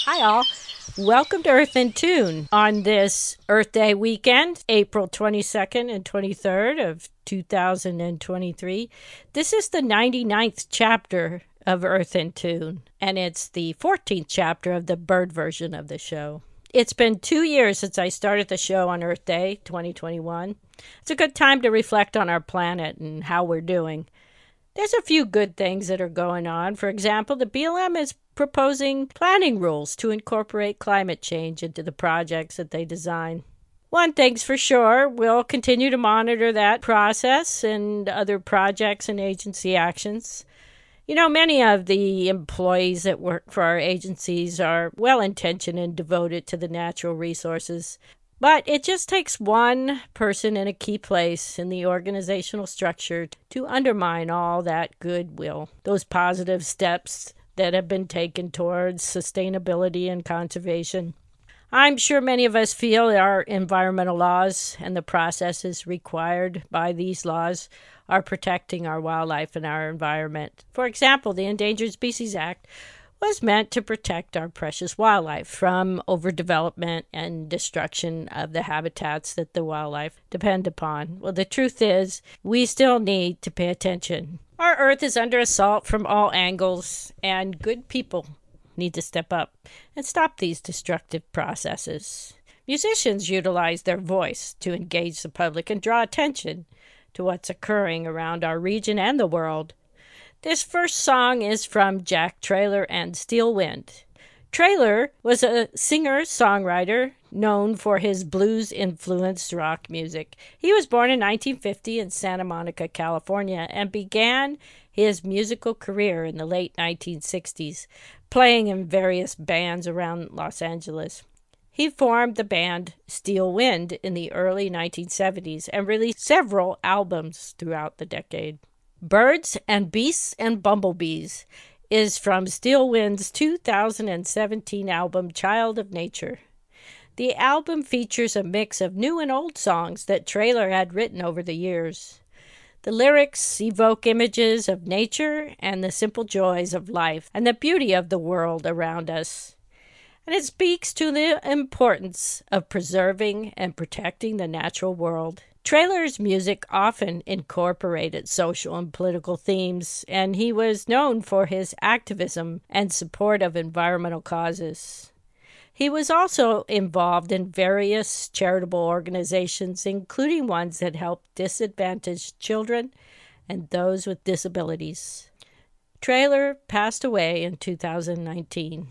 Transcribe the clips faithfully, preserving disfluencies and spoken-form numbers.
Hi, all. Welcome to Earth in Tune on this Earth Day weekend, April twenty-second and twenty-third of two thousand twenty-three. This is the ninety-ninth chapter of Earth in Tune, and it's the fourteenth chapter of the bird version of the show. It's been two years since I started the show on Earth Day twenty twenty-one. It's a good time to reflect on our planet and how we're doing. There's a few good things that are going on. For example, the B L M is proposing planning rules to incorporate climate change into the projects that they design. One thing's for sure, we'll continue to monitor that process and other projects and agency actions. You know, many of the employees that work for our agencies are well-intentioned and devoted to the natural resources. But it just takes one person in a key place in the organizational structure to undermine all that goodwill, those positive steps that have been taken towards sustainability and conservation. I'm sure many of us feel our environmental laws and the processes required by these laws are protecting our wildlife and our environment. For example, the Endangered Species Act was meant to protect our precious wildlife from overdevelopment and destruction of the habitats that the wildlife depend upon. Well, the truth is, we still need to pay attention. Our Earth is under assault from all angles, and good people need to step up and stop these destructive processes. Musicians utilize their voice to engage the public and draw attention to what's occurring around our region and the world. This first song is from Jack Traylor and Steel Wind. Traylor was a singer-songwriter known for his blues-influenced rock music. He was born in nineteen fifty in Santa Monica, California, and began his musical career in the late nineteen sixties, playing in various bands around Los Angeles. He formed the band Steel Wind in the early nineteen seventies and released several albums throughout the decade. Birds and Beasts and Bumblebees is from Steel Wind's two thousand seventeen album Child of Nature. The album features a mix of new and old songs that Traylor had written over the years. The lyrics evoke images of nature and the simple joys of life and the beauty of the world around us. And it speaks to the importance of preserving and protecting the natural world. Traylor's music often incorporated social and political themes, and he was known for his activism and support of environmental causes. He was also involved in various charitable organizations, including ones that help disadvantaged children and those with disabilities. Traylor passed away in two thousand nineteen.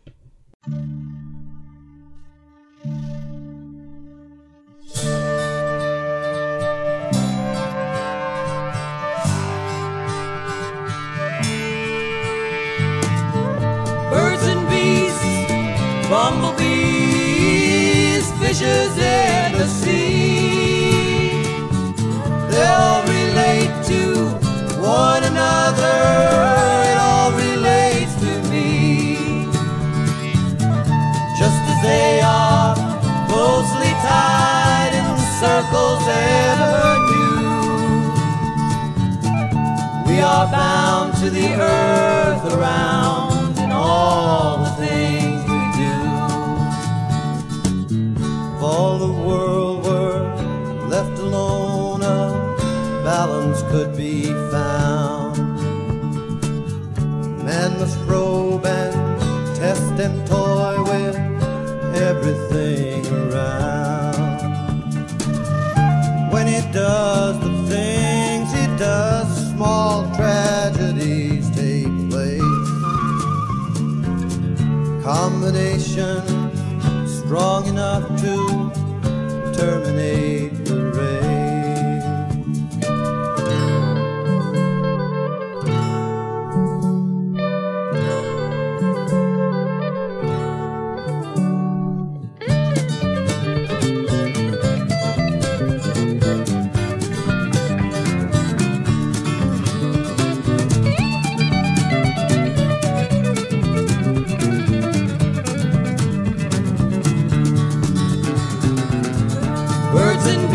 Bumblebees, fishes in the sea, they all relate to one another, it all relates to me, just as they are closely tied in circles ever new. We are bound to the earth around in all the things all the world were left alone, a balance could be found. Man must probe and test and toy with everything around. When he does the things he does, small tragedies take place. Combination strong enough to terminate the race. Birds and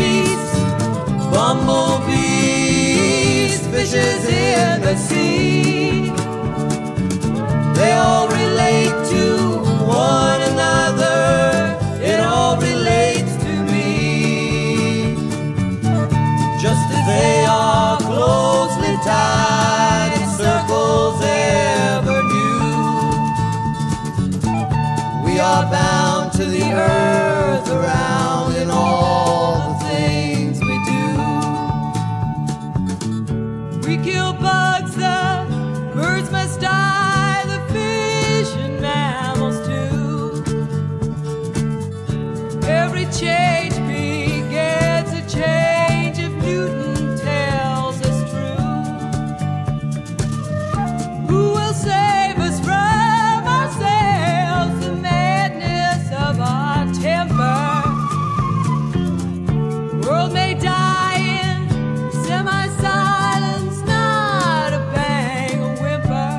birds must die, the fish and mammals too. Every change begins a change if Newton tells us true. Who will save us from ourselves, the madness of our temper? World may die in semi-silence, not a bang, a whimper.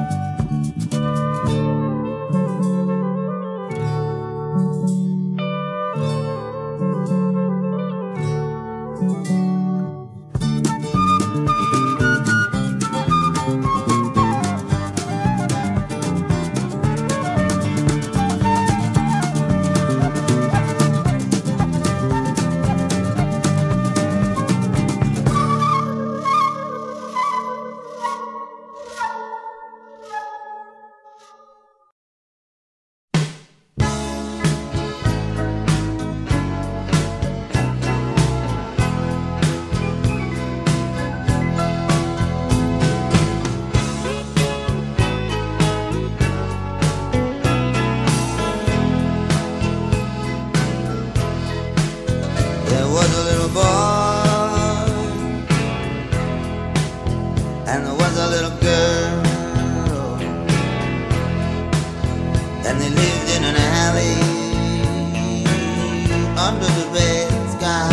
There was a little boy, and there was a little girl, and they lived in an alley under the red sky.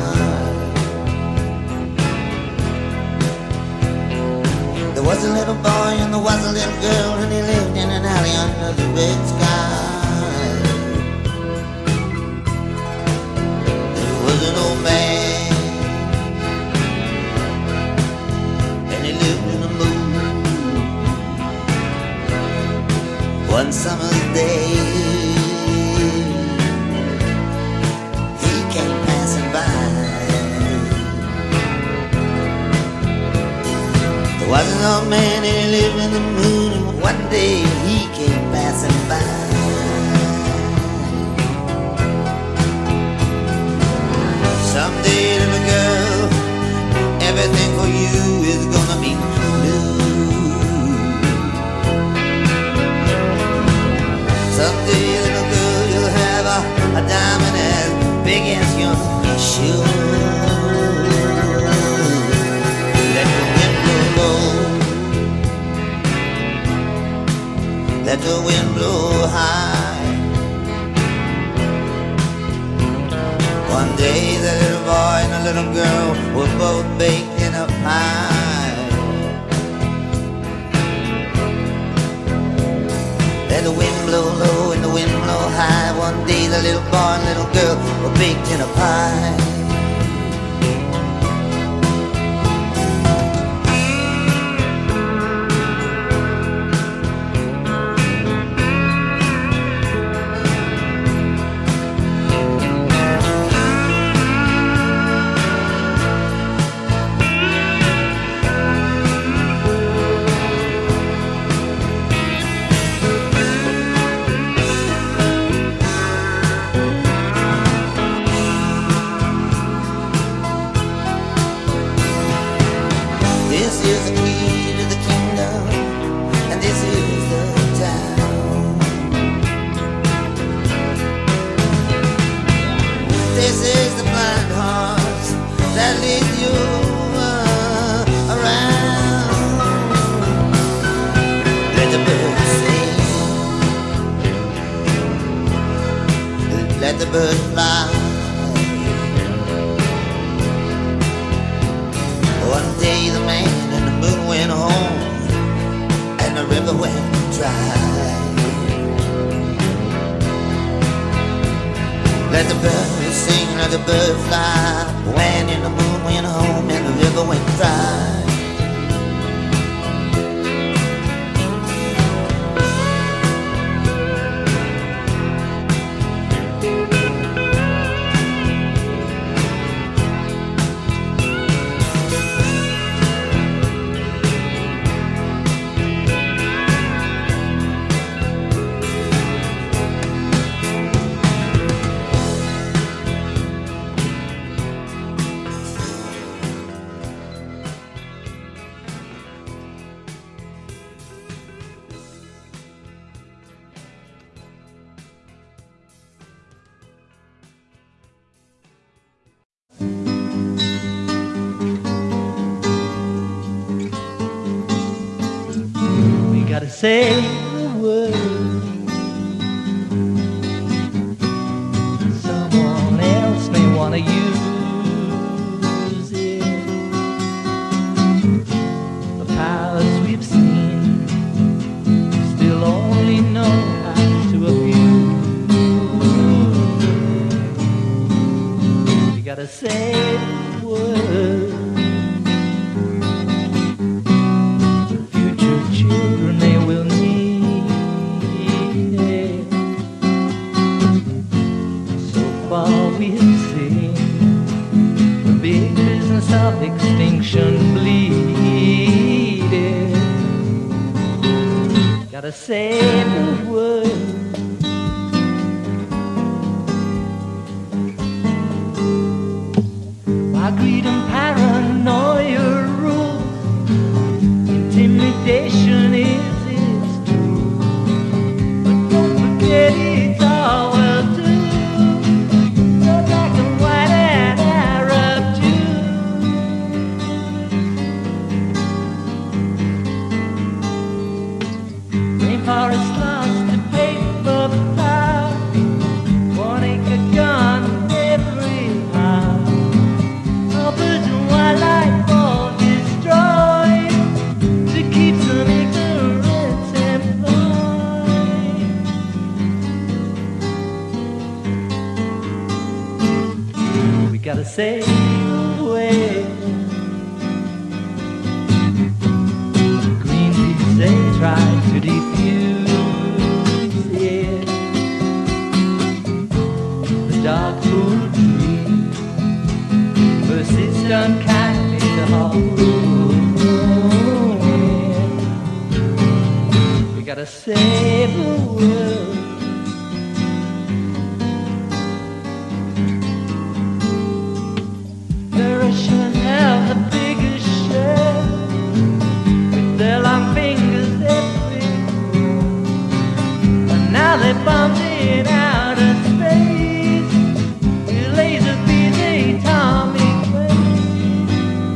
There was a little boy and there was a little girl, and they lived in an alley under the red sky. There was an old man, and he lived in the moon. One summer's day, he came passing by. There was an old man, and he lived in the moon, and one day he came passing by. Someday, little girl, everything for you is gonna be new. Someday, little girl, you'll have a, a diamond as big as your shoe. Let the wind blow low, let the wind blow high. One day the little boy and the little girl were both baked in a pie. Let the wind blow low and the wind blow high. One day the little boy and little girl were baked in a pie. This is the key to the kingdom, and this is the town. This is the blind horse that leads you uh, around. Let the birds sing, let the birds fly. One day the man and the moon went home, and the river went dry. Let the birds sing, let the birds fly. When and the moon went home, and the river went dry. gotta save the world. Someone else may wanna use it. The powers we've seen still only know how to abuse. We gotta save the world. Children they will need it. So far we have seen the big business of extinction bleeding. Gotta save the world. While greed and paranoia rule, intimidation is its tool. But don't forget it's all well do. The black and white and Arab Jew. Rainforest lost to paper plow. One acre gone in every house. All birds and wildlife all destroyed to keep some ignorance employed. We gotta save the whale. Greenpeace they tried to defuse it. The dog food tree persists unkindly to hold. We gotta save the world. The Russians have the biggest share with their long fingers everywhere. And now they're bombing out of space with laser beams, atomic waves.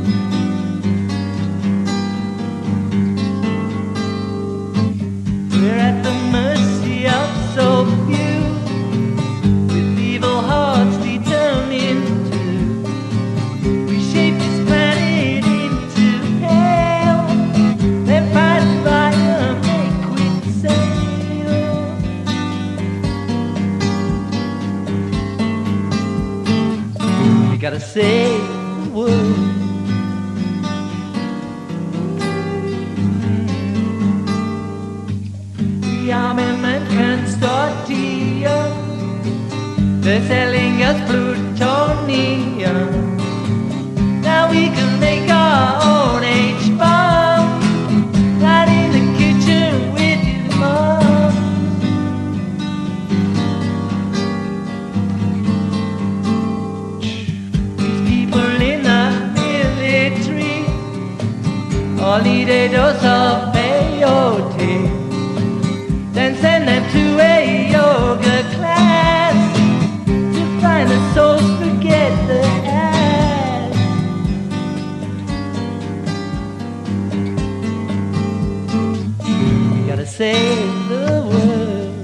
We're at the mercy of so few, with evil hearts determined to reshape this planet into hell. Then fight fire, make quick sail. We gotta save the world. The armament can start tortilla. They're selling us plutonium. Now we can make our own H-bomb right in the kitchen with your mom. These people in the military all need a dose of peyote. Then send them to a yoga class to find the souls, forget the ass. We gotta save the world.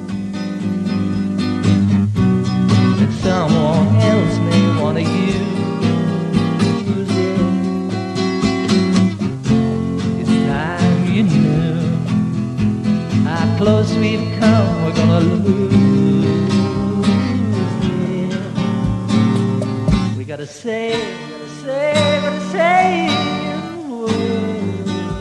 That someone else may wanna use it. It's time you knew how close we've come, we're gonna lose it. We gotta save, gotta save, gotta save the world.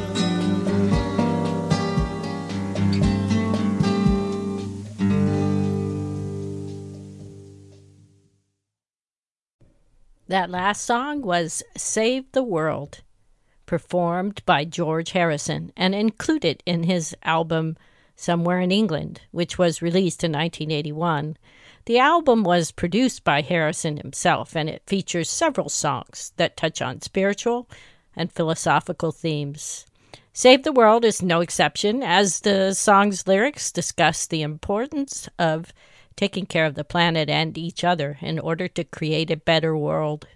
That last song was Save the World, performed by George Harrison and included in his album Somewhere in England, which was released in nineteen eighty-one. The album was produced by Harrison himself, and it features several songs that touch on spiritual and philosophical themes. Save the World is no exception, as the song's lyrics discuss the importance of taking care of the planet and each other in order to create a better world.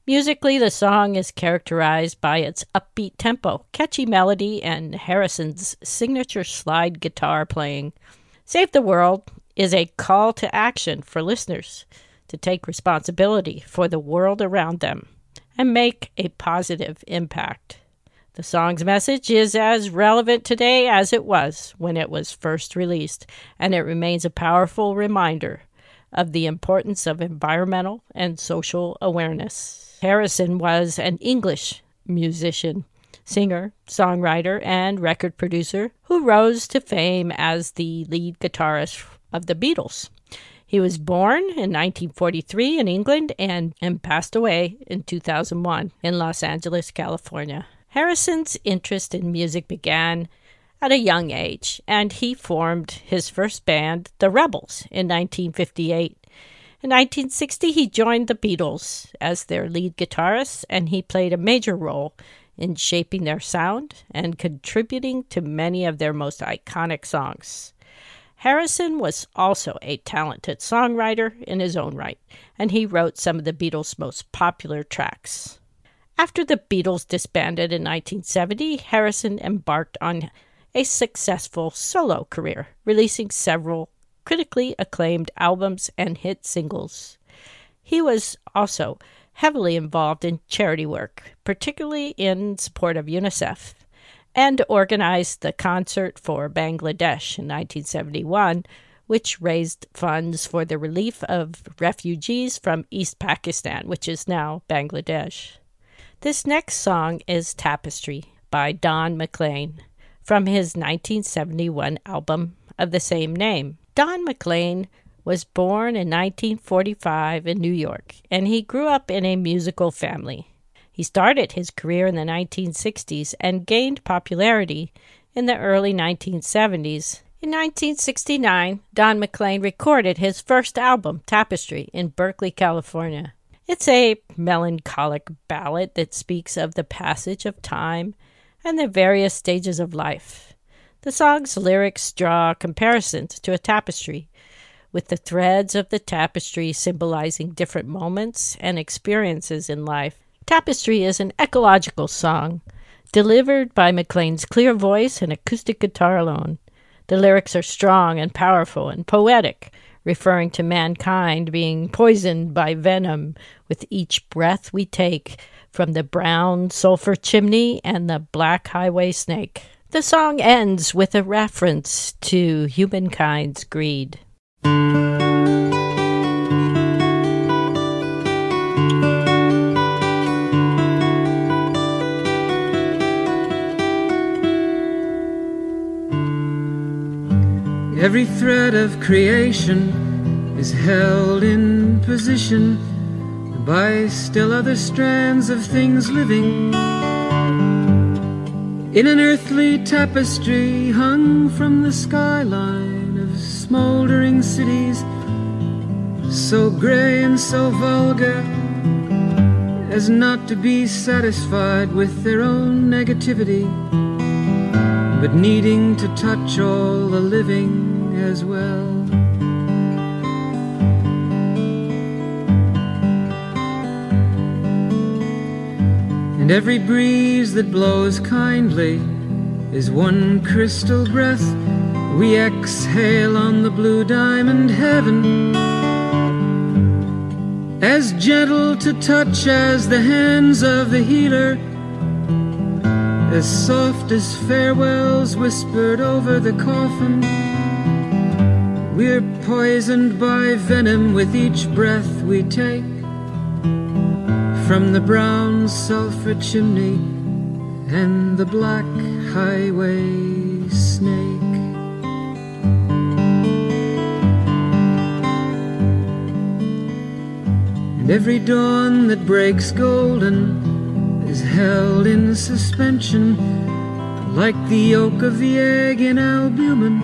Musically, the song is characterized by its upbeat tempo, catchy melody, and Harrison's signature slide guitar playing. Save the World is a call to action for listeners to take responsibility for the world around them and make a positive impact. The song's message is as relevant today as it was when it was first released, and it remains a powerful reminder of the importance of environmental and social awareness. Harrison was an English musician, singer, songwriter, and record producer who rose to fame as the lead guitarist of the Beatles. He was born in nineteen forty-three in England and, and passed away in two thousand one in Los Angeles, California. Harrison's interest in music began at a young age, and he formed his first band, The Rebels, in nineteen fifty-eight. In nineteen sixty, he joined the Beatles as their lead guitarist, and he played a major role in shaping their sound and contributing to many of their most iconic songs. Harrison was also a talented songwriter in his own right, and he wrote some of the Beatles' most popular tracks. After the Beatles disbanded in nineteen seventy, Harrison embarked on a successful solo career, releasing several critically acclaimed albums and hit singles. He was also heavily involved in charity work, particularly in support of UNICEF, and organized the Concert for Bangladesh in nineteen seventy-one, which raised funds for the relief of refugees from East Pakistan, which is now Bangladesh. This next song is Tapestry by Don McLean from his nineteen seventy-one album of the same name. Don McLean was born in nineteen forty-five in New York, and he grew up in a musical family. He started his career in the nineteen sixties and gained popularity in the early nineteen seventies. In nineteen sixty-nine, Don McLean recorded his first album, Tapestry, in Berkeley, California. It's a melancholic ballad that speaks of the passage of time and the various stages of life. The song's lyrics draw comparisons to a tapestry, with the threads of the tapestry symbolizing different moments and experiences in life. Tapestry is an ecological song, delivered by McLean's clear voice and acoustic guitar alone. The lyrics are strong and powerful and poetic, referring to mankind being poisoned by venom with each breath we take from the brown sulfur chimney and the black highway snake. The song ends with a reference to humankind's greed. Every thread of creation is held in position by still other strands of things living, in an earthly tapestry hung from the skyline of smoldering cities, so gray and so vulgar as not to be satisfied with their own negativity, but needing to touch all the living as well. And every breeze that blows kindly is one crystal breath we exhale on the blue diamond heaven, as gentle to touch as the hands of the healer, as soft as farewells whispered over the coffin. We're poisoned by venom with each breath we take from the brown sulfur chimney and the black highway snake. And every dawn that breaks golden is held in suspension, like the yolk of the egg in albumin,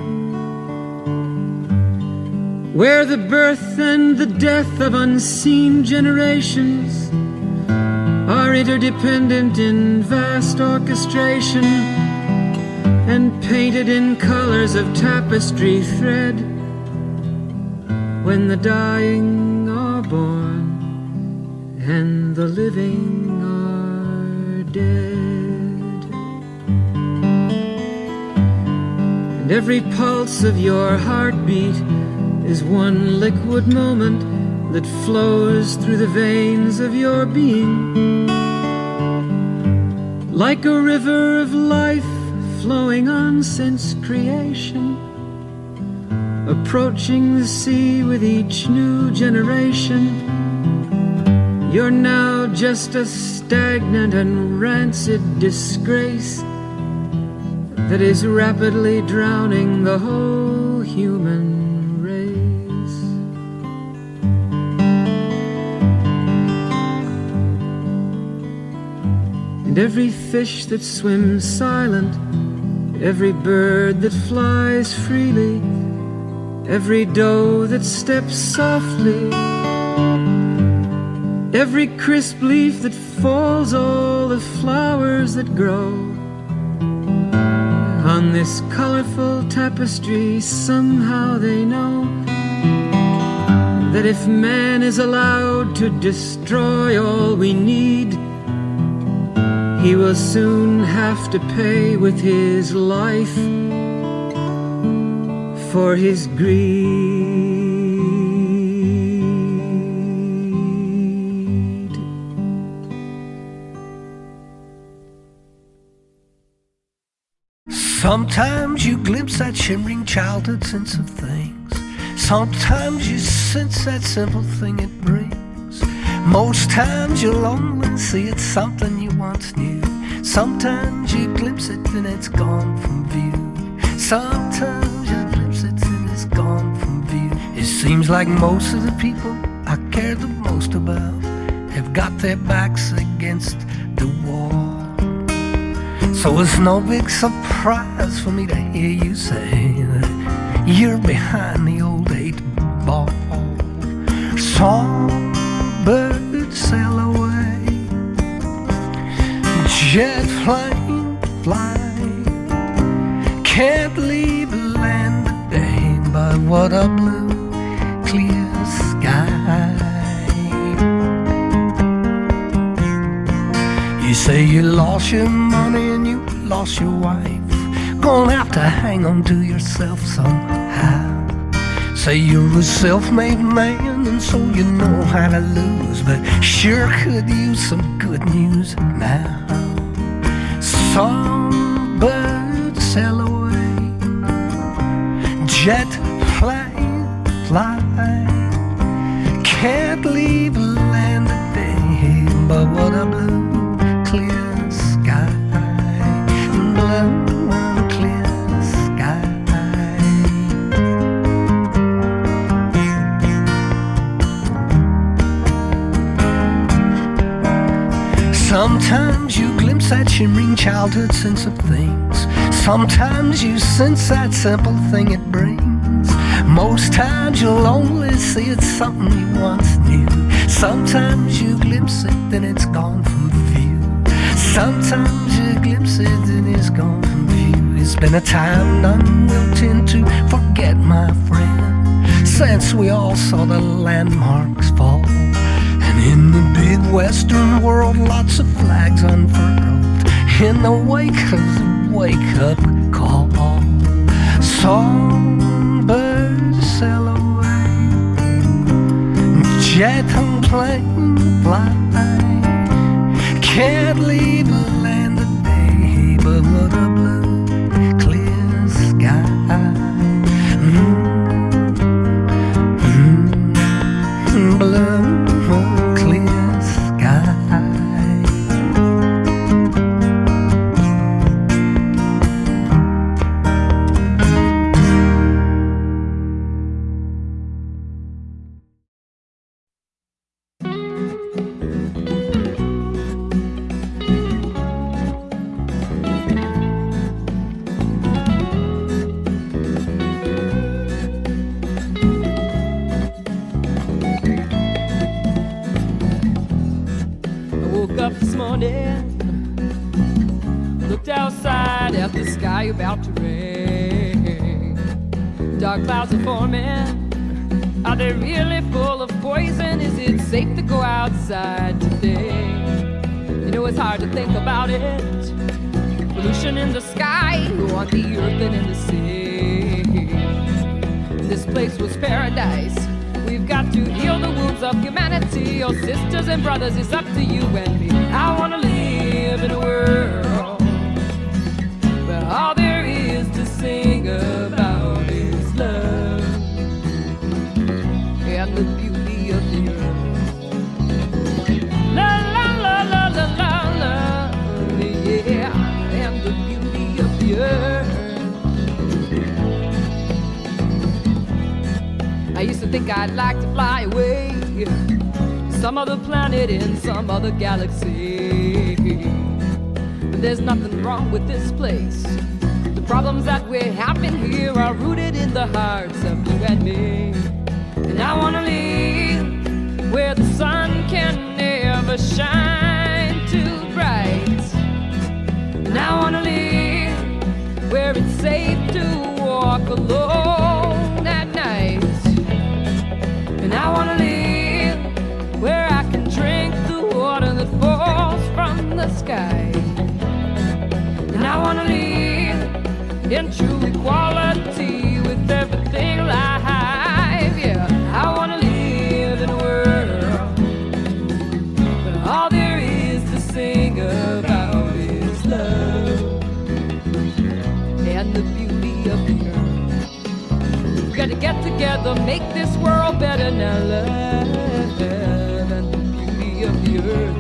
where the birth and the death of unseen generations are interdependent in vast orchestration, and painted in colors of tapestry thread. When the dying are born and the living are dead. And every pulse of your heartbeat is one liquid moment that flows through the veins of your being, like a river of life flowing on since creation, approaching the sea with each new generation. You're now just a stagnant and rancid disgrace that is rapidly drowning the whole human race. And every fish that swims silent, every bird that flies freely, every doe that steps softly, every crisp leaf that falls, all the flowers that grow on this colorful tapestry, somehow they know that if man is allowed to destroy all we need, he will soon have to pay with his life for his greed. Sometimes you glimpse that shimmering childhood sense of things. Sometimes you sense that simple thing it brings. Most times you'll only see it's something you once knew. Sometimes you glimpse it and it's gone from view. Sometimes you glimpse it and it's gone from view. It seems like most of the people I care the most about have got their backs against the wall. So it's no big surprise for me to hear you say that you're behind the old eight ball. Songbirds sail away, jet plane fly, can't leave land today, but what a blue, clear sky. You say you lost your money and you lost your wife, gonna have to hang on to yourself somehow. Say you're a self-made man and so you know how to lose, but sure could use some good news now. Songbirds sail away, jet plane fly, can't leave land today, but what a blue, clear sky, blue, clear sky. Sometimes you glimpse that shimmering childhood sense of things. Sometimes you sense that simple thing it brings. Most times you'll only see it's something you once knew. Sometimes you glimpse it and it's gone from view. Sometimes you glimpse it and it's gone from view. It's been a time none will tend to forget, my friend, since we all saw the landmarks fall. And in the big western world, lots of flags unfurled in the wake of the wake-up call. Songbirds sail away, jet plane fly, can't leave land today, but what a blue, clear sky. Mm-hmm. Blue, clear sky. About to rain, dark clouds are forming, Are they really full of poison? Is it safe to go outside today? You know, it's hard to think about it. Pollution in the sky, on the earth and in the sea. This place was paradise. We've got to heal the wounds of humanity. Oh, sisters and brothers, it's up to you and me. I want to live in a world where all there is to sing about is love and the beauty of the earth. La la la la la la la, yeah, and the beauty of the earth. I used to think I'd like to fly away, some other planet in some other galaxy. But there's nothing wrong with this place. The problems that we're having here are rooted in the hearts of you and me. And I wanna live where the sun can never shine too bright. And I wanna live where it's safe to walk alone at night. And I wanna live where I can drink the water that falls from the sky. And I wanna live in true equality with everything alive. Yeah, I wanna live in a world where all there is to sing about is love and the beauty of the earth. We gotta get together, make this world better now, love and the beauty of the earth.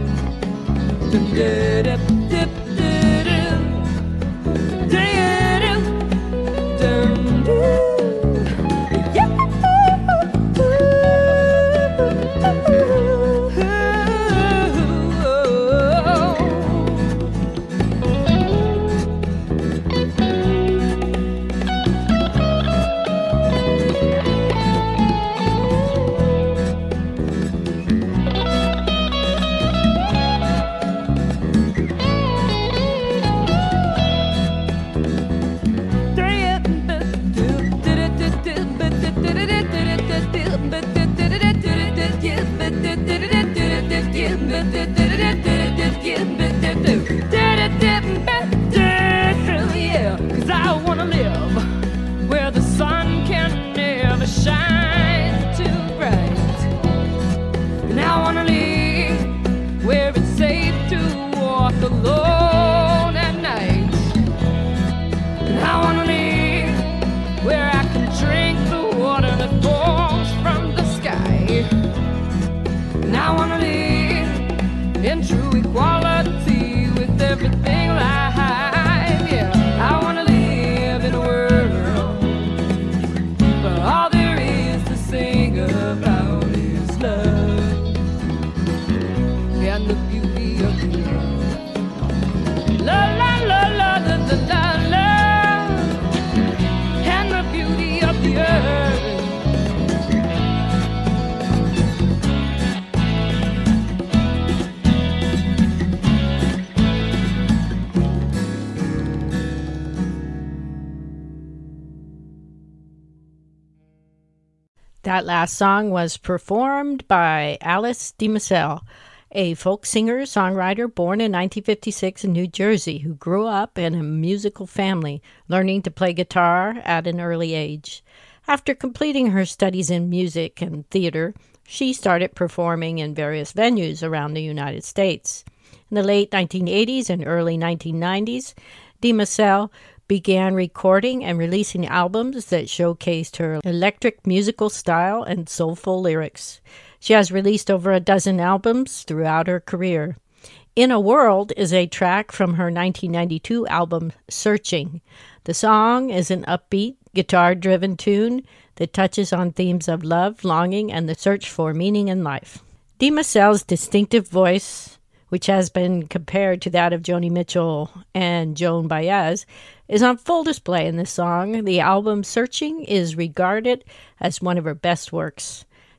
Yeah, 'cause I wanna live where the sun can never shine too bright. And I wanna live where it's safe to walk alone at night. And I wanna live where I can drink the water that falls from the sky. And I wanna live in true equality with everything alive. Yeah, I wanna live in a world where all there is to sing about is love and the beauty of the earth. La la la la la la la la, and the beauty of the earth. That last song was performed by Alice DeMisele, a folk singer-songwriter born in nineteen fifty-six in New Jersey who grew up in a musical family, learning to play guitar at an early age. After completing her studies in music and theater, she started performing in various venues around the United States. In the late nineteen eighties and early nineteen nineties, DeMisele began recording and releasing albums that showcased her electric musical style and soulful lyrics. She has released over a dozen albums throughout her career. In a World is a track from her nineteen ninety-two album, Searching. The song is an upbeat, guitar-driven tune that touches on themes of love, longing, and the search for meaning in life. DeMisele's distinctive voice, which has been compared to that of Joni Mitchell and Joan Baez, is on full display in this song. The album Searching is regarded as one of her best works.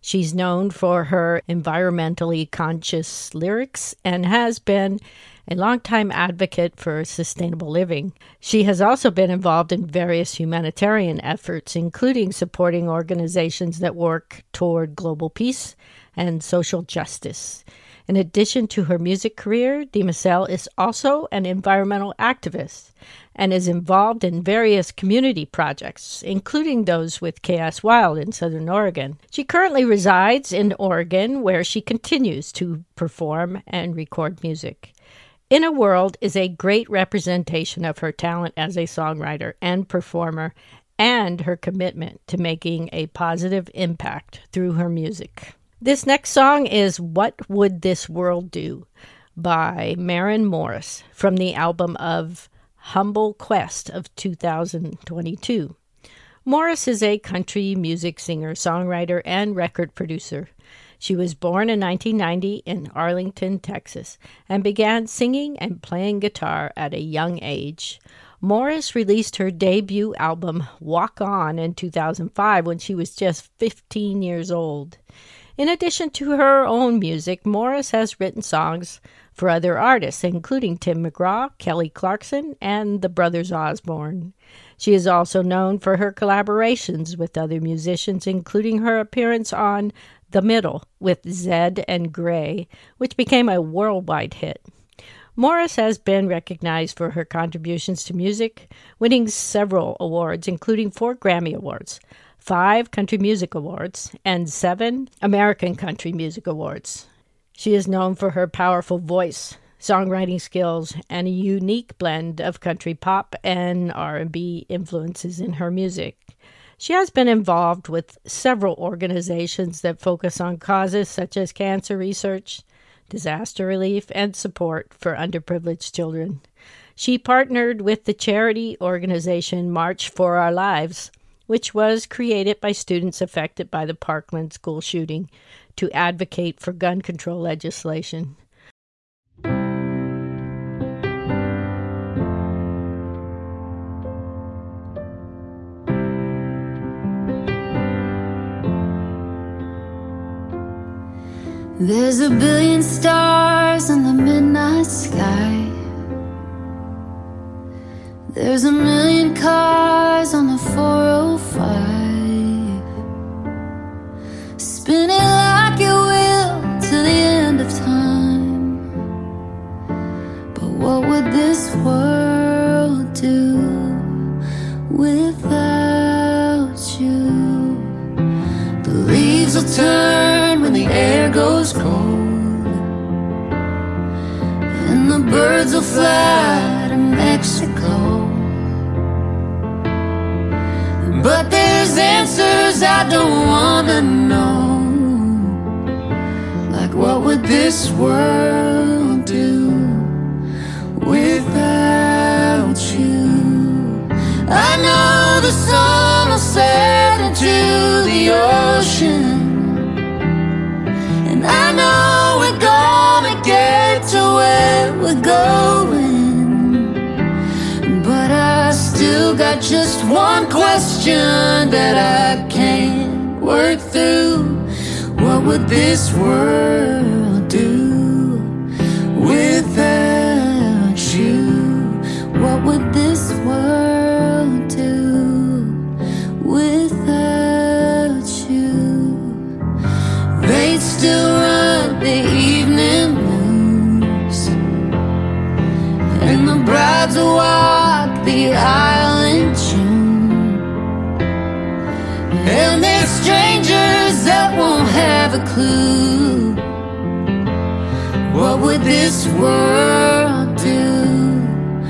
She's known for her environmentally conscious lyrics and has been a longtime advocate for sustainable living. She has also been involved in various humanitarian efforts, including supporting organizations that work toward global peace and social justice. In addition to her music career, DiMacehl is also an environmental activist and is involved in various community projects, including those with K S Wild in Southern Oregon. She currently resides in Oregon, where she continues to perform and record music. In a World is a great representation of her talent as a songwriter and performer and her commitment to making a positive impact through her music. This next song is What Would This World Do by Maren Morris from the album of Humble Quest of two thousand twenty-two. Morris is a country music singer, songwriter, and record producer. She was born in nineteen ninety in Arlington, Texas, and began singing and playing guitar at a young age. Morris released her debut album, Walk On, in two thousand five when she was just fifteen years old. In addition to her own music, Morris has written songs for other artists, including Tim McGraw, Kelly Clarkson, and the Brothers Osborne. She is also known for her collaborations with other musicians, including her appearance on The Middle with Zed and Gray, which became a worldwide hit. Morris has been recognized for her contributions to music, winning several awards, including four Grammy Awards, five Country Music Awards, and seven American Country Music Awards. She is known for her powerful voice, songwriting skills, and a unique blend of country pop and R and B influences in her music. She has been involved with several organizations that focus on causes such as cancer research, disaster relief, and support for underprivileged children. She partnered with the charity organization March for Our Lives, which was created by students affected by the Parkland school shooting to advocate for gun control legislation. There's a billion stars in the midnight sky. There's a million cars on the four oh five, spinning like it will till the end of time. But what would this world do without you? The leaves will turn when the air goes cold, and the birds will fly to Mexico. But there's answers I don't wanna know, like what would this world do without you? I know the sun will set into the ocean, and I know we're gonna get to where we're going. But I still got just one question that I can't work through. What would this world do without you? What would this world do without you? They'd still run the evening news, and the brides will walk the aisle in June, and there's strangers that won't have a clue. What would this world do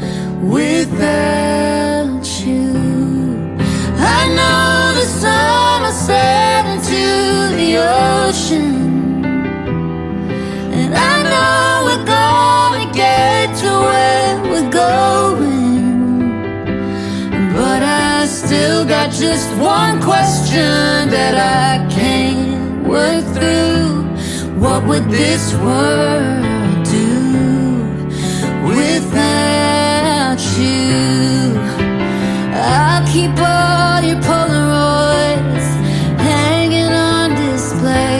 without you? I know the sun will set into the ocean, and I know we're gonna get to where we're going. But I still got just one question that I can't work through. What would this world do without you? I'll keep all your Polaroids hanging on display.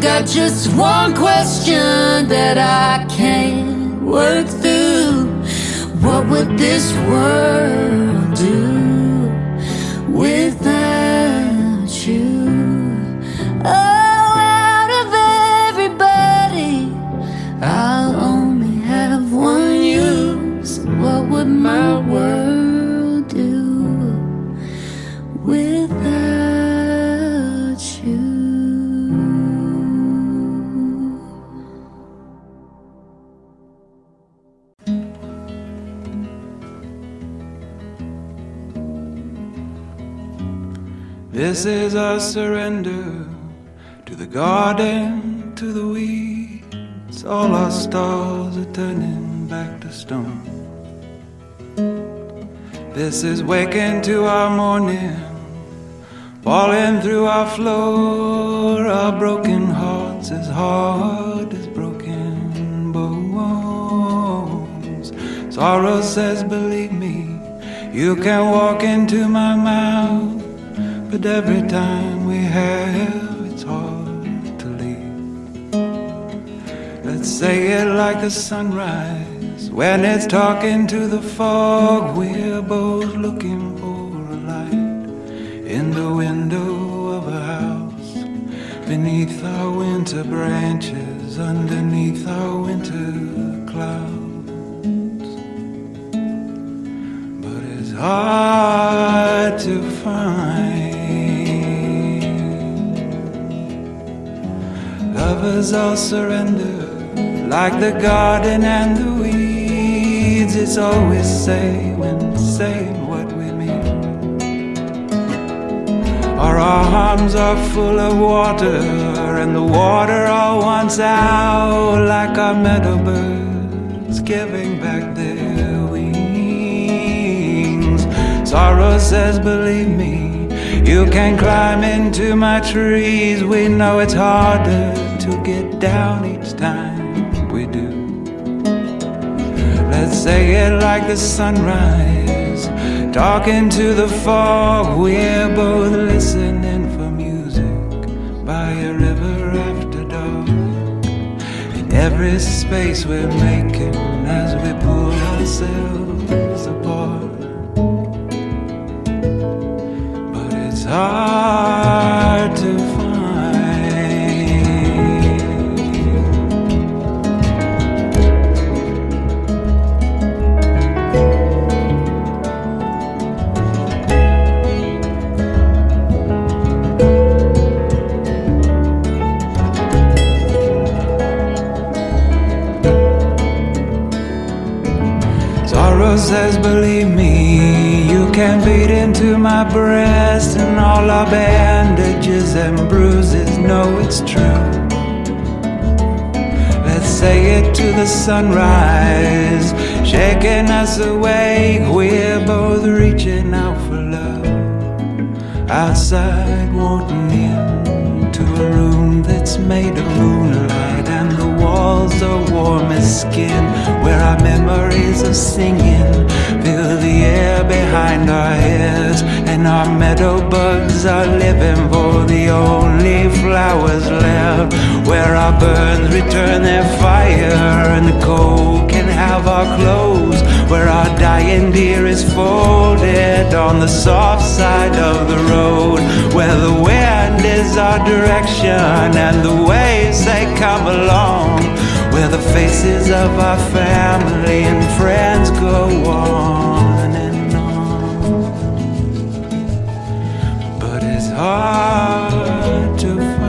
got just one question that I can't work through. What would this world do without you? Oh, out of everybody, I'll only have one you. So what would my world do without you? This is our surrender to the garden, to the weeds. All our stars are turning back to stone. This is waking to our morning, falling through our floor. Our broken hearts as hard as broken bones. Sorrow says, believe me, you can walk into my mouth. But every time we have, it's hard to leave. Let's say it like the sunrise when it's talking to the fog. We're both looking for a light in the window of a house, beneath our winter branches, underneath our winter clouds. But it's hard to find. Lovers all surrender, like the garden and the weeds. It's always saying, saying what we mean. Our arms are full of water, and the water all wants out, like our meadow birds giving back their wings. Sorrow says, believe me, you can climb into my trees. We know it's harder to get down each time we do. Let's say it like the sunrise, talking to the fog. We're both listening for music by a river after dark. In every space we're making as we pull ourselves apart. But it's hard to find. Says, believe me, you can beat into my breast, and all our bandages and bruises know it's true. Let's say it to the sunrise, shaking us awake. We're both reaching out for love, outside wanting in to a room that's made of moonlight, and the walls are warm as skin, where our memories of singing fill the air behind our heads, and our meadow bugs are living for the only flowers left, where our burns return their fire, and the cold can have our clothes, where our dying deer is folded on the soft side of the road, where the wind is our direction and the waves they come along, where the faces of our family and friends go on and on. But it's hard to find.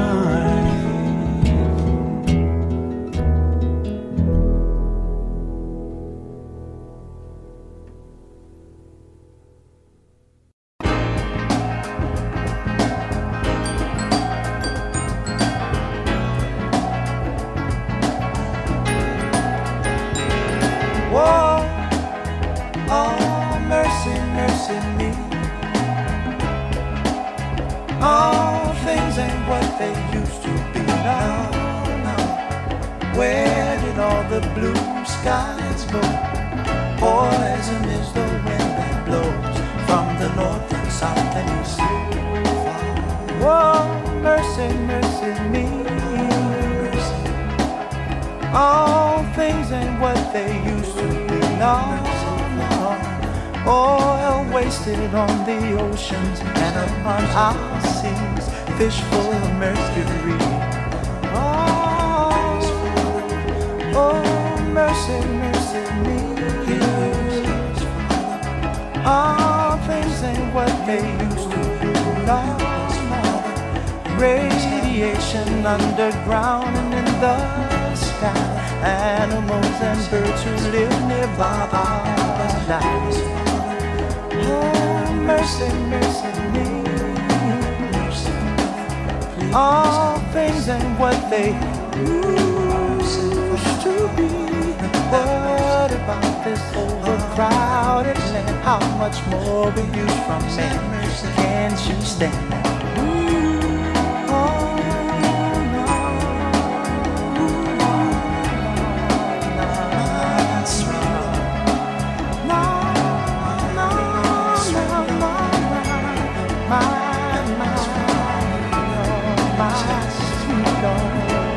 All things ain't what they used to be now, now. Where did all the blue skies go? Poison is the wind that blows from the north and south and east. Whoa, mercy, mercy me. All things ain't what they used to be. No, no. Oil wasted on the oceans and upon our seas, fish full of mercury. Oh, oh, mercy, mercy me. All things ain't what they used to be. No, no. Radiation underground and in the sky. Animals and birds who live nearby our lives. Oh, mercy, mercy me. All things ain't what they used to be. What about this overcrowded land? How much more abuse from man can't you stand? Oh, no, no, no, no, no, my, my, my sweet Lord.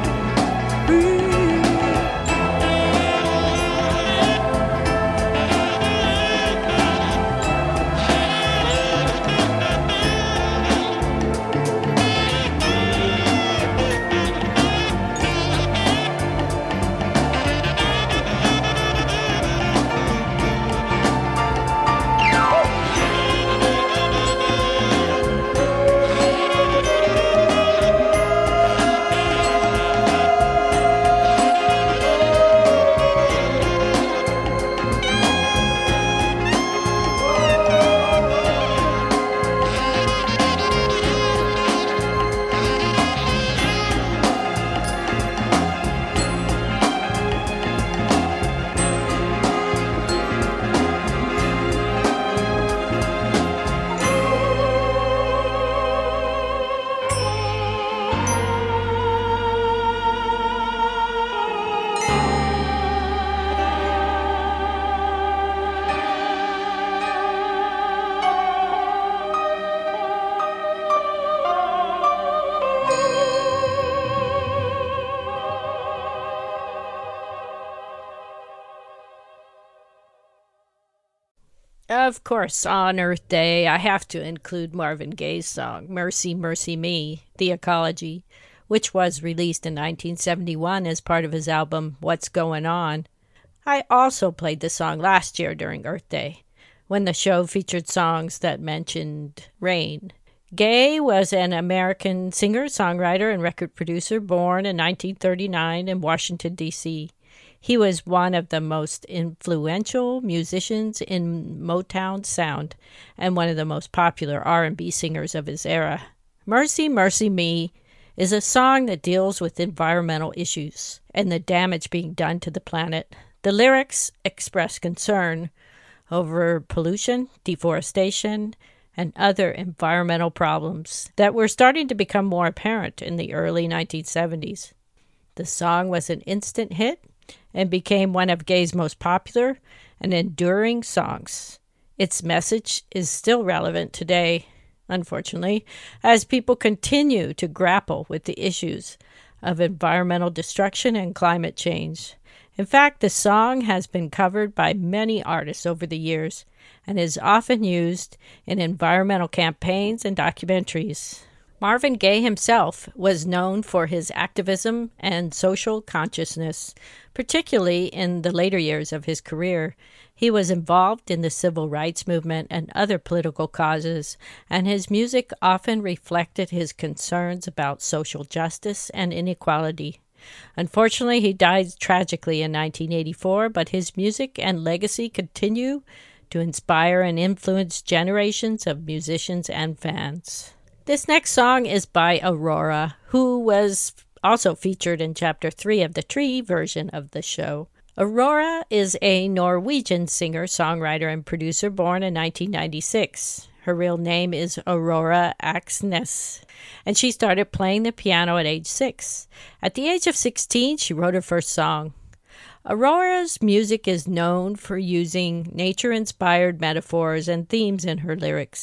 Of course, on Earth Day, I have to include Marvin Gaye's song, Mercy, Mercy Me, The Ecology, which was released in nineteen seventy-one as part of his album, What's Going On. I also played the song last year during Earth Day, when the show featured songs that mentioned rain. Gaye was an American singer, songwriter, and record producer born in nineteen thirty-nine in Washington, D C He was one of the most influential musicians in Motown sound and one of the most popular R and B singers of his era. Mercy, Mercy Me is a song that deals with environmental issues and the damage being done to the planet. The lyrics express concern over pollution, deforestation, and other environmental problems that were starting to become more apparent in the early nineteen seventies. The song was an instant hit and became one of Gaye's most popular and enduring songs. Its message is still relevant today, unfortunately, as people continue to grapple with the issues of environmental destruction and climate change. In fact, the song has been covered by many artists over the years and is often used in environmental campaigns and documentaries. Marvin Gaye himself was known for his activism and social consciousness, particularly in the later years of his career. He was involved in the civil rights movement and other political causes, and his music often reflected his concerns about social justice and inequality. Unfortunately, he died tragically in nineteen eighty-four, but his music and legacy continue to inspire and influence generations of musicians and fans. This next song is by Aurora, who was also featured in Chapter three of the Tree version of the show. Aurora is a Norwegian singer, songwriter, and producer born in nineteen ninety-six. Her real name is Aurora Aksnes, and she started playing the piano at age six. At the age of sixteen, she wrote her first song. Aurora's music is known for using nature-inspired metaphors and themes in her lyrics.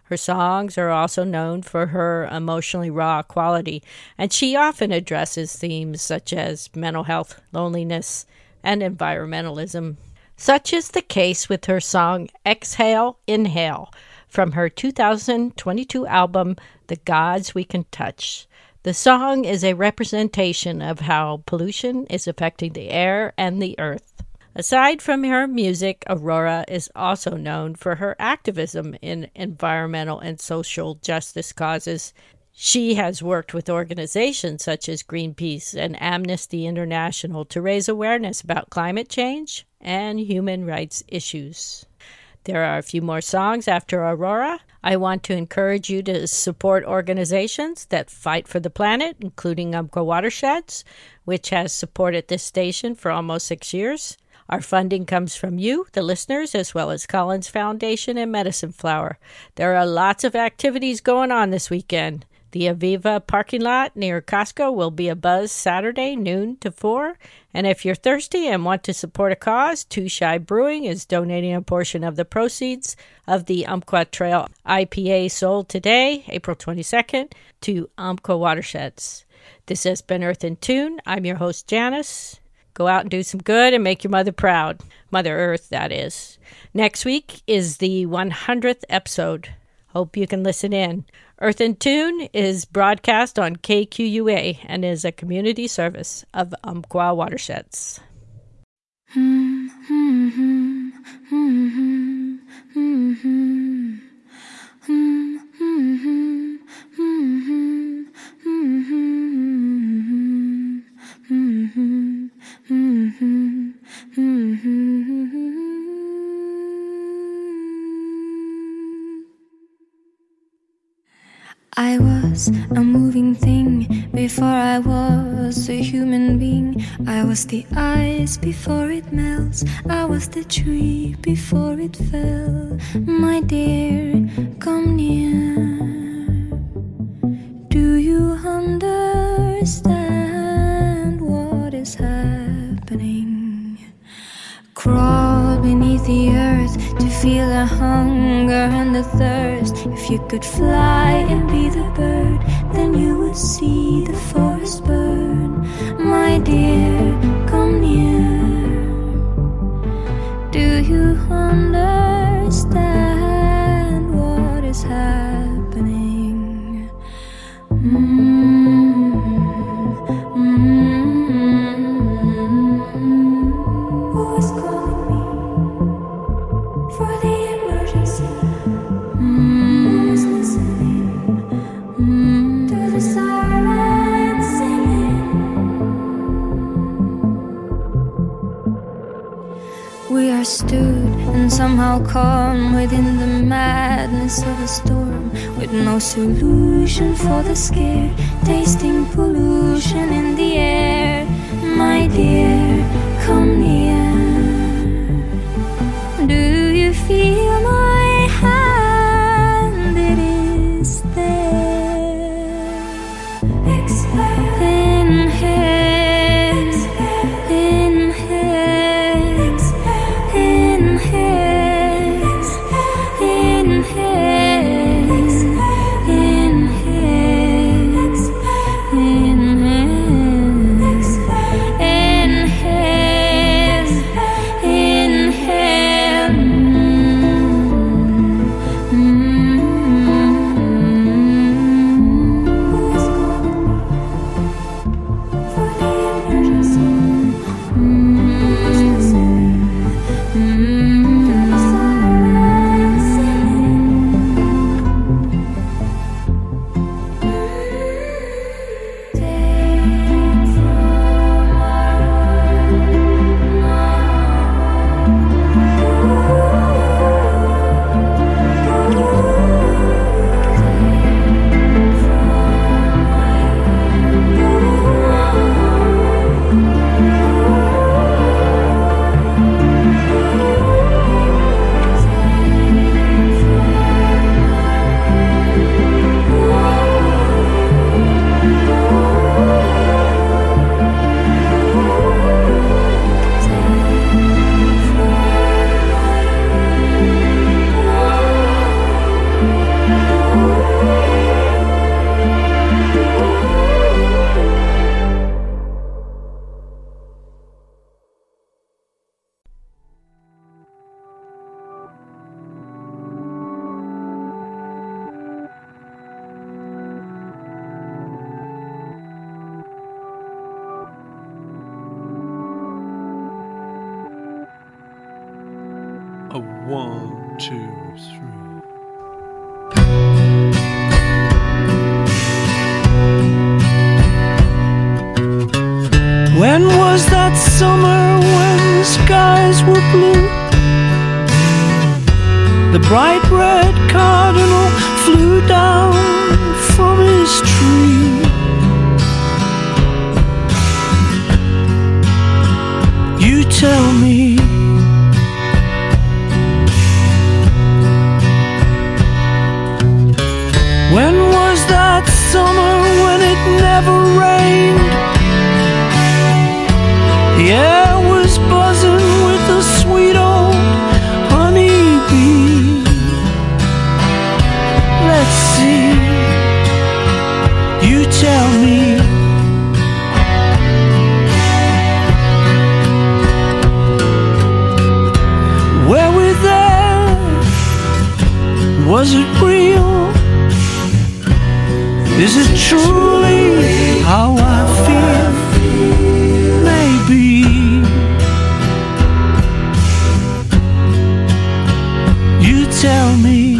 Her songs are also known for her emotionally raw quality, and she often addresses themes such as mental health, loneliness, and environmentalism. Such is the case with her song Exhale, Inhale from her two thousand twenty-two album, The Gods We Can Touch. The song is a representation of how pollution is affecting the air and the earth. Aside from her music, Aurora is also known for her activism in environmental and social justice causes. She has worked with organizations such as Greenpeace and Amnesty International to raise awareness about climate change and human rights issues. There are a few more songs after Aurora. I want to encourage you to support organizations that fight for the planet, including Umpqua Watersheds, which has supported this station for almost six years. Our funding comes from you, the listeners, as well as Collins Foundation and Medicine Flower. There are lots of activities going on this weekend. The Aviva parking lot near Costco will be abuzz Saturday, noon to four. And if you're thirsty and want to support a cause, Too Shy Brewing is donating a portion of the proceeds of the Umpqua Trail I P A sold today, April twenty-second, to Umpqua Watersheds. This has been Earth in Tune. I'm your host, Janice. Go out and do some good and make your mother proud. Mother Earth, that is. Next week is the one hundredth episode. Hope you can listen in. Earth in Tune is broadcast on K Q U A and is a community service of Umpqua Watersheds. I was a moving thing before I was a human being. I was the ice before it melts. I was the tree before it fell. My dear, come near. Do you understand what is happening? Crawl beneath the earth to feel the hunger and the thirst. If you could fly and be the bird, then you would see the forest burn. My dear, come near. Do you understand what is happening? Mm-hmm. Mm-hmm. Who is calling me for the emergency? Mm-hmm. Who is listening mm-hmm. to the silence singing? We are stood and somehow calm within the madness of a storm, with no solution for the scare, tasting pollution in the air. My dear, come near. Do you feel my hand? It is there. Exhale, inhale, inhale, inhale, inhale, inhale, inhale. A one, two, three. When was that summer when the skies were blue? The bright red cardinal flew down from his tree. You tell me, when was that summer when it never rained? The air was buzzing with the sweet old honeybee. Let's see, you tell me. Were we there? Was it real? Is it truly how I feel? Maybe. You tell me.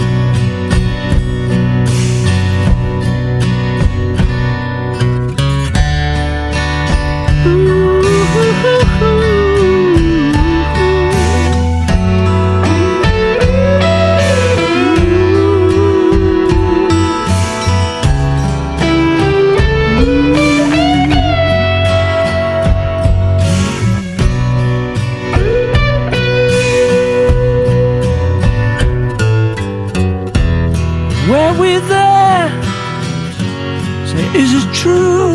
Were we there? Say, is it true?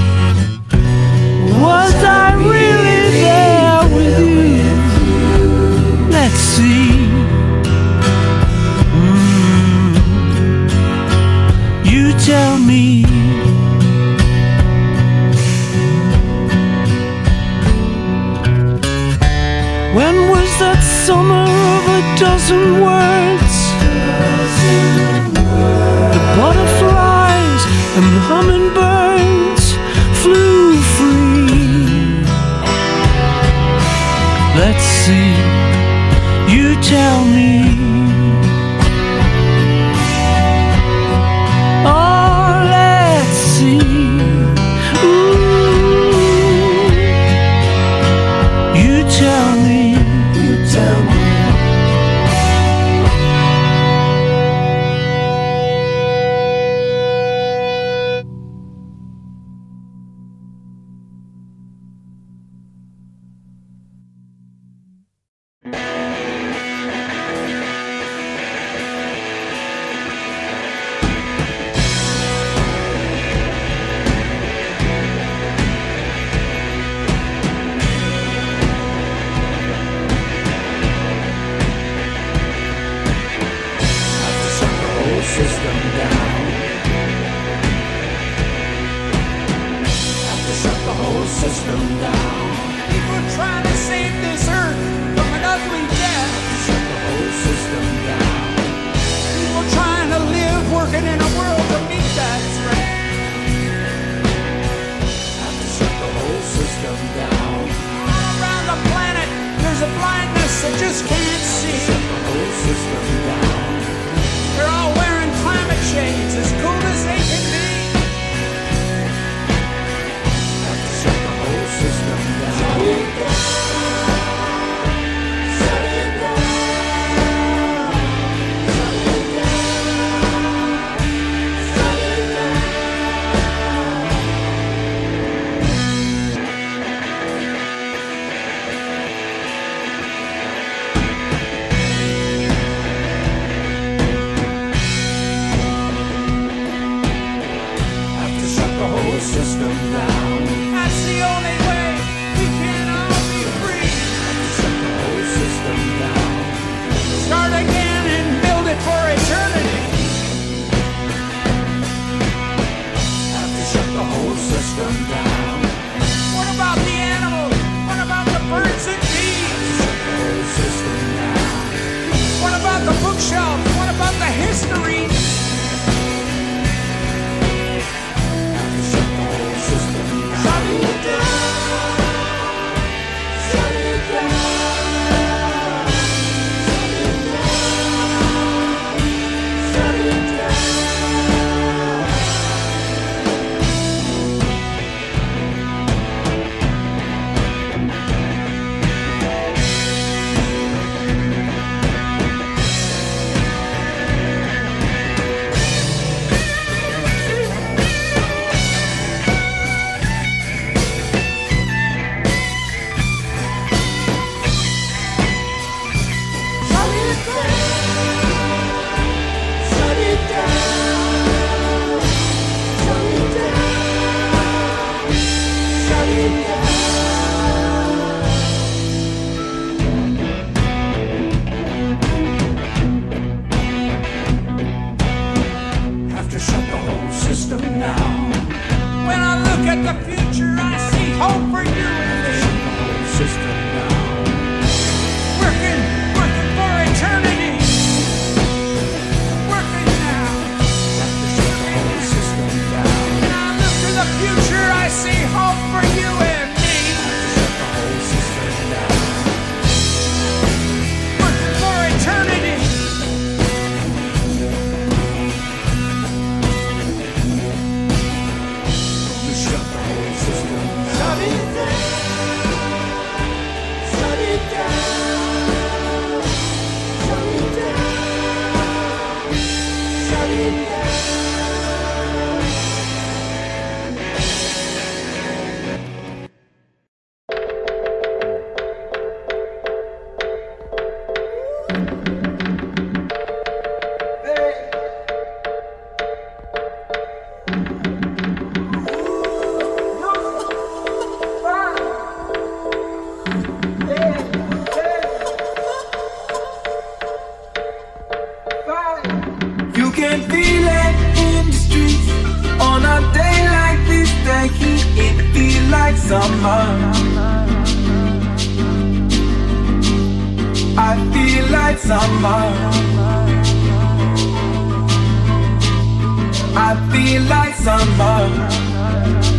Was I really there with you? Let's see. Mm. You tell me. When was that summer of a dozen words? The butterflies and the hummingbirds flew free. Let's see, you tell me. Oh, let's see. Ooh, you tell me. You tell me. I feel like summer. I feel like summer.